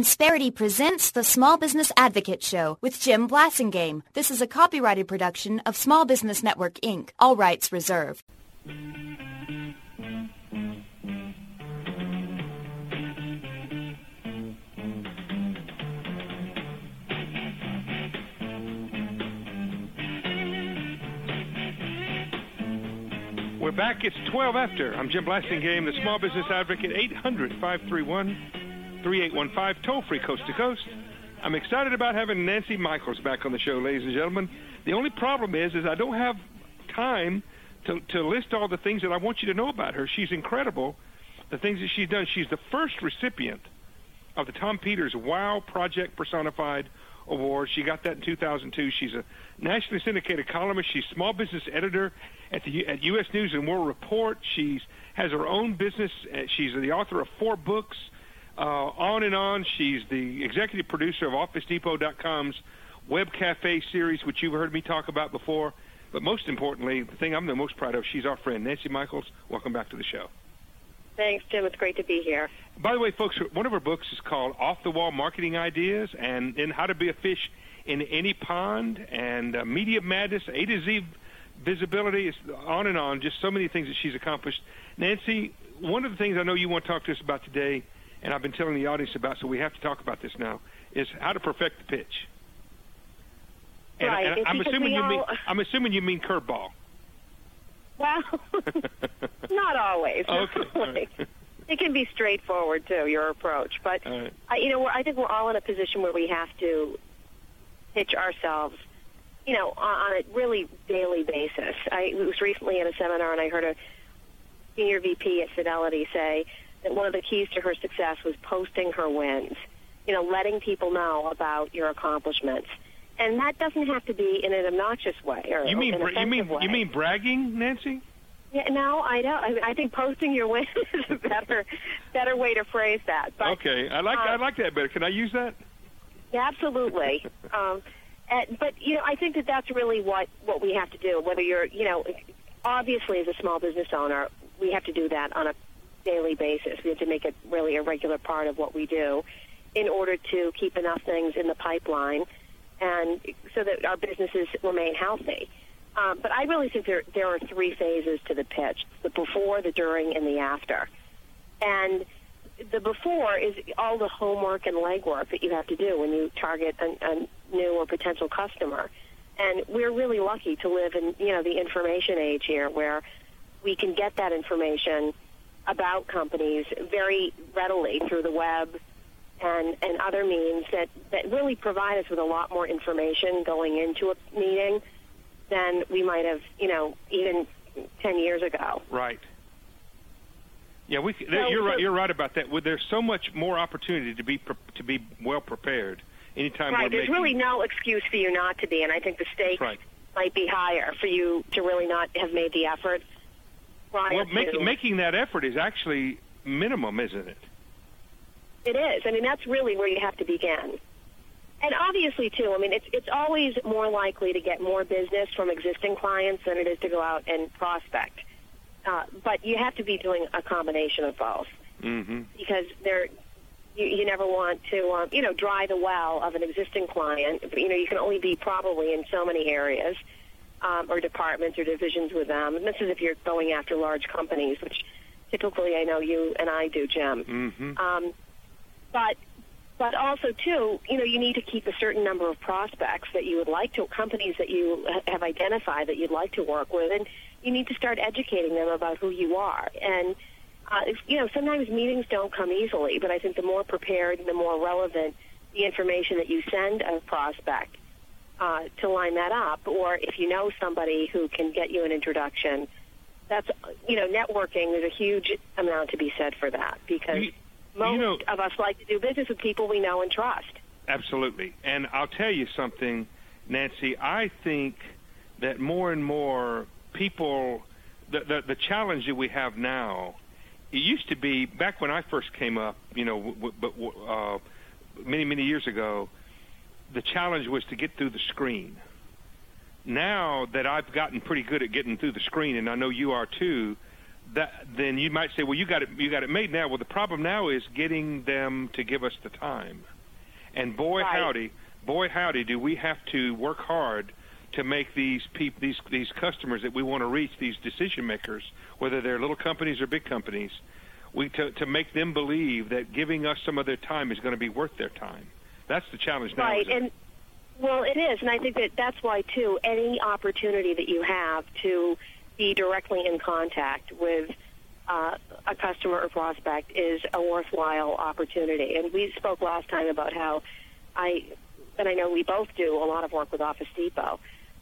Insperity presents the Small Business Advocate Show with Jim Blasingame. This is a copyrighted production of Small Business Network, Inc. All rights reserved. We're back. It's 12 after. I'm Jim Blasingame, the Small Business Advocate, 800-531-3815, toll-free coast to coast. I'm excited about having Nancy Michaels back on the show, ladies and gentlemen. The only problem is I don't have time to list all the things that I want you to know about her. She's incredible, the things that she's done. She's the first recipient of the Tom Peters Wow Project Personified Award. She got that in 2002. She's a nationally syndicated columnist. She's small business editor at U.S. News and World Report. She has her own business. She's the author of 4 books, on and on. She's the executive producer of OfficeDepot.com's Web Cafe series, which you've heard me talk about before. But most importantly, the thing I'm the most proud of, she's our friend, Nancy Michaels. Welcome back to the show. Thanks, Jim. It's great to be here. By the way, folks, one of her books is called Off the Wall Marketing Ideas and How to Be a Fish in Any Pond, and Media Madness, A to Z Visibility, is on and on, just so many things that she's accomplished. Nancy, one of the things I know you want to talk to us about today, and I've been telling the audience about, so we have to talk about this now, is how to perfect the pitch. And, right. and I'm assuming you mean curveball. Well, not always. Okay. Right. It can be straightforward, too, your approach. But, right. I think we're all in a position where we have to pitch ourselves, on a really daily basis. I was recently at a seminar, and I heard a senior VP at Fidelity say that one of the keys to her success was posting her wins, letting people know about your accomplishments. And that doesn't have to be in an obnoxious way or you mean way. You mean bragging, Nancy? Yeah, no, I don't. I think posting your wins is a better way to phrase that. But, okay, I like that better. Can I use that? Yeah, absolutely. But I think that's really what we have to do. Whether you're, obviously as a small business owner, we have to do that on a daily basis. We have to make it really a regular part of what we do in order to keep enough things in the pipeline and so that our businesses remain healthy. But I really think there are 3 phases to the pitch: the before, the during, and the after. And the before is all the homework and legwork that you have to do when you target a new or potential customer. And we're really lucky to live in, the information age here, where we can get that information about companies very readily through the web and other means that really provide us with a lot more information going into a meeting than we might have, even 10 years ago. Right. Yeah, you're right about that. There's so much more opportunity to be well prepared anytime. Right. There's really no excuse for you not to be, and I think the stakes might be higher for you to really not have made the effort. Well, making that effort is actually minimum, isn't it? It is. I mean, that's really where you have to begin. And obviously, too, it's always more likely to get more business from existing clients than it is to go out and prospect. But you have to be doing a combination of both, because you never want to, dry the well of an existing client. You can only be probably in so many areas or departments or divisions with them. And this is if you're going after large companies, which typically I know you and I do, Jim. But also, too, you need to keep a certain number of prospects that you would like to, companies that you have identified that you'd like to work with, and you need to start educating them about who you are. And, sometimes meetings don't come easily, but I think the more prepared and the more relevant the information that you send a prospect to line that up, or if you know somebody who can get you an introduction, that's, networking, there's a huge amount to be said for that, because most of us like to do business with people we know and trust. Absolutely. And I'll tell you something, Nancy, I think that more and more people, the challenge that we have now, it used to be, back when I first came up, many, many years ago, the challenge was to get through the screen. Now that I've gotten pretty good at getting through the screen, and I know you are too, then you might say, well, you got it made now. Well, the problem now is getting them to give us the time. And boy howdy, do we have to work hard to make these customers that we want to reach, these decision makers, whether they're little companies or big companies, to make them believe that giving us some of their time is going to be worth their time. That's the challenge now. Right, well, it is, and I think that's why, too, any opportunity that you have to be directly in contact with a customer or prospect is a worthwhile opportunity. And we spoke last time about how I know we both do a lot of work with Office Depot.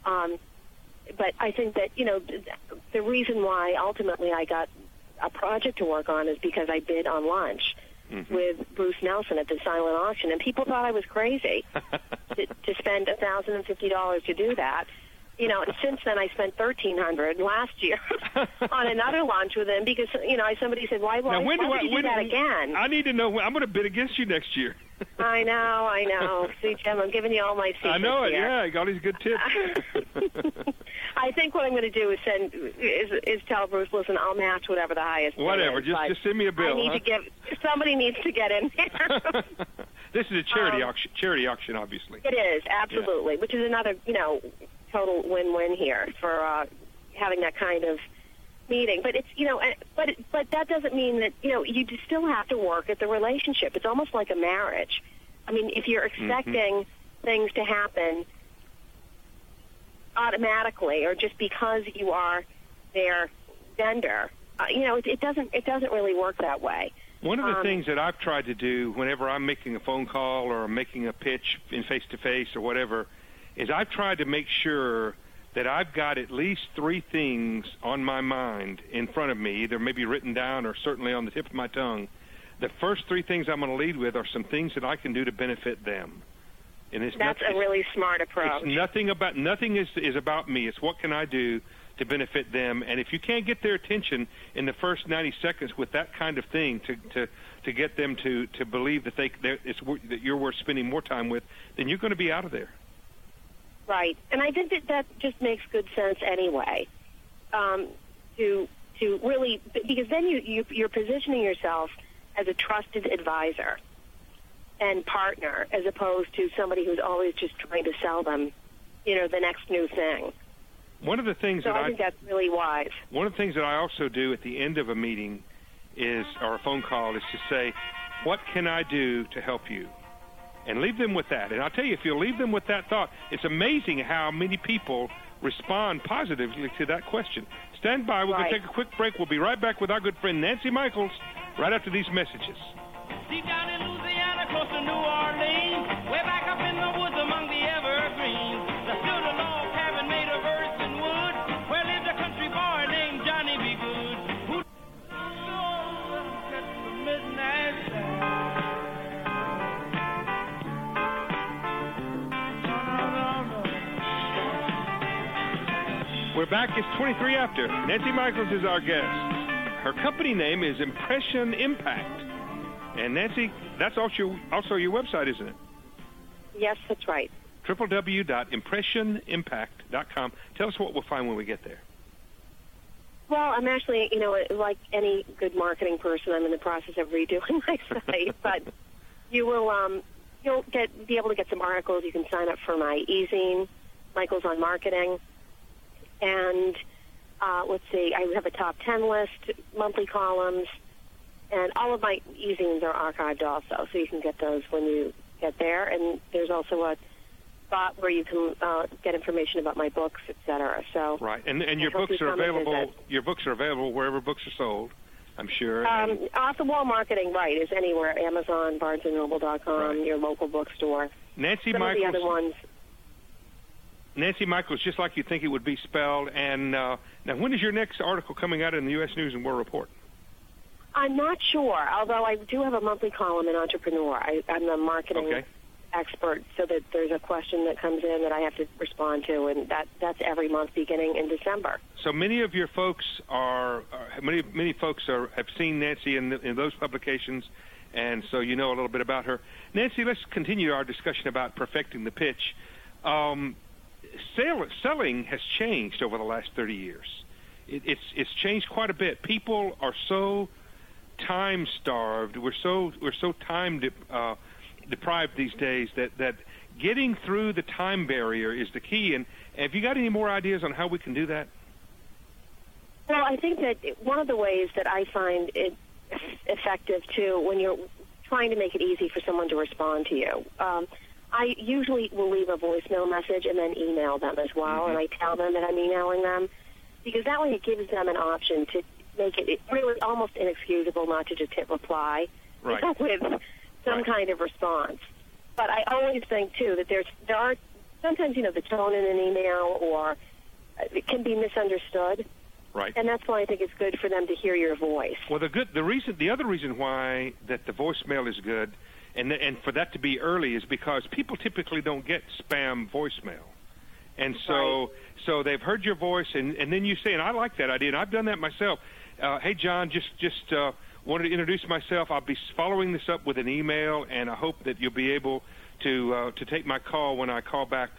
But I think that, the reason why ultimately I got a project to work on is because I bid on lunch with Bruce Nelson at the silent auction, and people thought I was crazy to spend $1,050 to do that. And since then I spent $1,300 last year on another lunch with him because somebody said, why would you do that again? I need to know. I'm going to bid against you next year. I know. See, Jim, I'm giving you all my secrets. I know it. Here. Yeah, I got these good tips. I think what I'm going to do is tell Bruce, listen, I'll match whatever the highest. Whatever, is, just send me a bill. Somebody needs to get in there. This is a charity auction, obviously. It is, absolutely, which is another total win-win here for having that kind of meeting. But it's but that doesn't mean that you still have to work at the relationship. It's almost like a marriage. I mean, if you're expecting things to happen automatically or just because you are their vendor, it doesn't really work that way. One of the things that I've tried to do whenever I'm making a phone call or I'm making a pitch in face-to-face or whatever is I've tried to make sure that I've got at least 3 things on my mind in front of me, either maybe written down or certainly on the tip of my tongue. The first 3 things I'm going to lead with are some things that I can do to benefit them. And that's a really smart approach. It's nothing is about me. It's what can I do to benefit them. And if you can't get their attention in the first 90 seconds with that kind of thing to get them to believe that that you're worth spending more time with, then you're going to be out of there. Right, and I think that just makes good sense anyway. To really, because then you're positioning yourself as a trusted advisor and partner, as opposed to somebody who's always just trying to sell them, the next new thing. One of the things I think that's really wise. One of the things that I also do at the end of a meeting or a phone call is to say, what can I do to help you? And leave them with that. And I'll tell you, if you'll leave them with that thought, it's amazing how many people respond positively to that question. Stand by. We're going to take a quick break. We'll be right back with our good friend Nancy Michaels right after these messages. Deep down in Louisiana, close to New Orleans, way back up in the woods among the evergreens, there stood a log cabin made of earth and wood, where lived a country boy named Johnny B. Good, who catch the midnight sun. We're back. It's 23 after. Nancy Michaels is our guest. Her company name is Impression Impact. And Nancy, that's also your website, isn't it? Yes, that's right. www.impressionimpact.com. Tell us what we'll find when we get there. Well, I'm actually, like any good marketing person, I'm in the process of redoing my site. But you'll be able to get some articles. You can sign up for my e-zine, Michaels on Marketing. And let's see, I have a top 10 list, monthly columns, and all of my e-zines are archived also, so you can get those when you get there. And there's also a spot where you can get information about my books, etc. So right, and your books are available. Your books are available wherever books are sold, I'm sure. Off the Wall Marketing, right, is anywhere: Amazon, BarnesandNoble.com, your local bookstore. Nancy Some Michaels. of the other ones. Nancy Michaels, just like you think it would be spelled. And now, when is your next article coming out in the U.S. News and World Report? I'm not sure, although I do have a monthly column in Entrepreneur. I'm the marketing expert, so that there's a question that comes in that I have to respond to, and that's every month beginning in December. So many of your folks have seen Nancy in those publications, and so you know a little bit about her. Nancy, let's continue our discussion about perfecting the pitch. Selling has changed over the last 30 years. it's changed quite a bit. People are so time starved. We're so time deprived these days that getting through the time barrier is the key. And have you got any more ideas on how we can do that? Well, I think that one of the ways that I find it effective, too, when you're trying to make it easy for someone to respond to you, I usually will leave a voicemail message and then email them as well, and I tell them that I'm emailing them, because that way it gives them an option to make it really almost inexcusable not to just hit reply with some kind of response. But I always think, too, that there are sometimes, the tone in an email or it can be misunderstood. Right. And that's why I think it's good for them to hear your voice. Well, the other reason why that the voicemail is good and for that to be early is because people typically don't get spam voicemail. And so they've heard your voice, and then you say, and I like that idea, and I've done that myself. Hey, John, just wanted to introduce myself. I'll be following this up with an email, and I hope that you'll be able to take my call when I call back,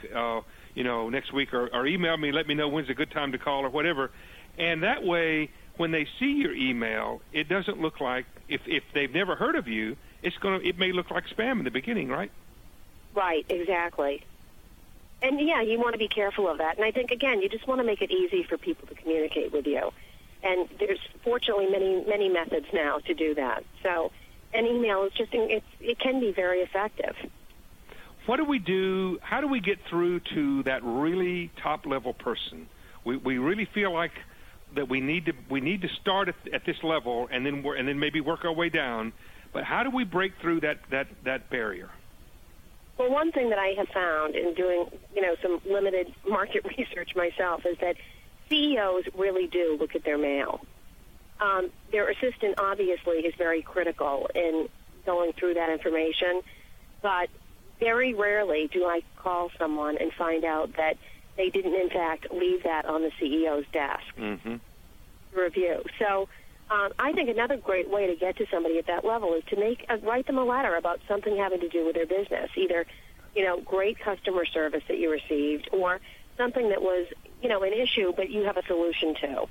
next week, or email me, let me know when's a good time to call or whatever. And that way, when they see your email, it doesn't look like, if they've never heard of you, it may look like spam in the beginning, right? Right, exactly. And, yeah, you want to be careful of that. And I think, again, you just want to make it easy for people to communicate with you. And there's, fortunately, many methods now to do that. So an email is it can be very effective. What do we do? How do we get through to that really top-level person? We really feel like that we need to start at this level and then maybe work our way down. But how do we break through that barrier? Well, one thing that I have found in doing some limited market research myself is that CEOs really do look at their mail. Their assistant obviously is very critical in going through that information, but very rarely do I call someone and find out that they didn't, in fact, leave that on the CEO's desk to review. So I think another great way to get to somebody at that level is to write them a letter about something having to do with their business, either, great customer service that you received or something that was, an issue but you have a solution to.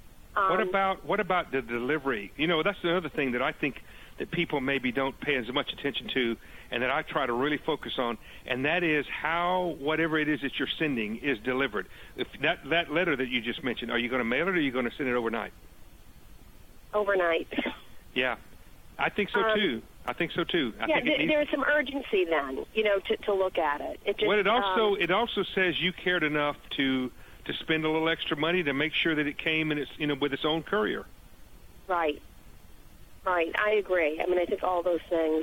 What about the delivery? That's another thing that I think that people maybe don't pay as much attention to, and that I try to really focus on, and that is how whatever it is that you're sending is delivered. If that letter that you just mentioned, are you going to mail it or are you going to send it overnight? Overnight. Yeah, I think so too. I think there's some urgency then, to look at it. It also says you cared enough to spend a little extra money to make sure that it came and it's with its own courier. Right. I agree. I mean, I think all those things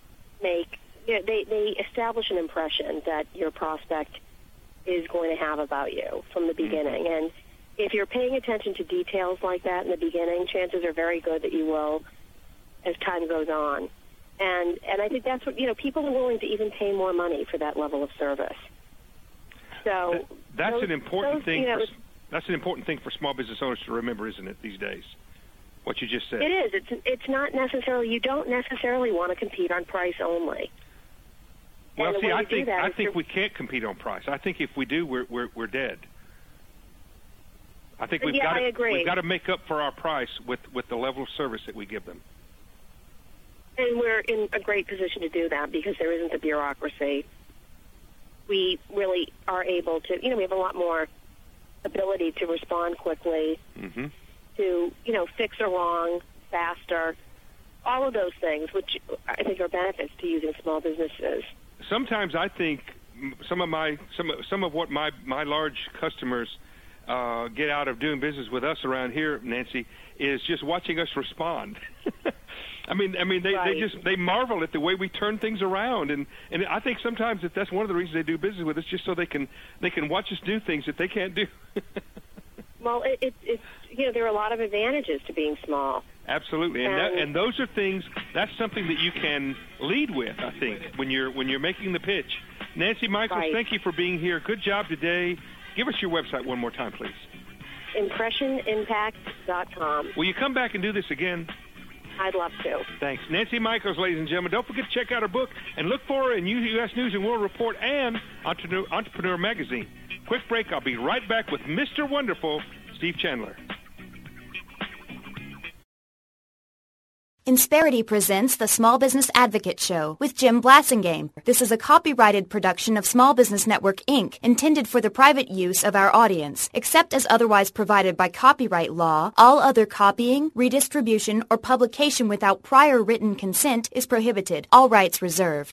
they establish an impression that your prospect is going to have about you from the beginning. And if you're paying attention to details like that in the beginning, chances are very good that you will as time goes on. And I think that's what, people are willing to even pay more money for that level of service. So that's an important thing. That's an important thing for small business owners to remember, isn't it, these days? What you just said. It is. It's not necessarily. You don't necessarily want to compete on price only. Well, see, I think we can't compete on price. I think if we do, we're dead. I think we've got to make up for our price with the level of service that we give them. And we're in a great position to do that because there isn't the bureaucracy. We really are able to, we have a lot more ability to respond quickly, to, fix a wrong faster, all of those things, which I think are benefits to using small businesses. Sometimes I think some of what my large customers get out of doing business with us around here, Nancy, is just watching us respond. I mean, they marvel at the way we turn things around, and I think sometimes that's one of the reasons they do business with us, just so they can watch us do things that they can't do. Well, it's there are a lot of advantages to being small. Absolutely, and those are things. That's something that you can lead with, I think, when you're making the pitch. Nancy Michaels, thank you for being here. Good job today. Give us your website one more time, please. ImpressionImpact.com. Will you come back and do this again? I'd love to. Thanks. Nancy Michaels, ladies and gentlemen. Don't forget to check out her book and look for her in U.S. News and World Report and Entrepreneur Magazine. Quick break. I'll be right back with Mr. Wonderful, Steve Chandler. Insperity presents the Small Business Advocate Show with Jim Blasingame. This is a copyrighted production of Small Business Network, Inc., intended for the private use of our audience. Except as otherwise provided by copyright law, all other copying, redistribution, or publication without prior written consent is prohibited. All rights reserved.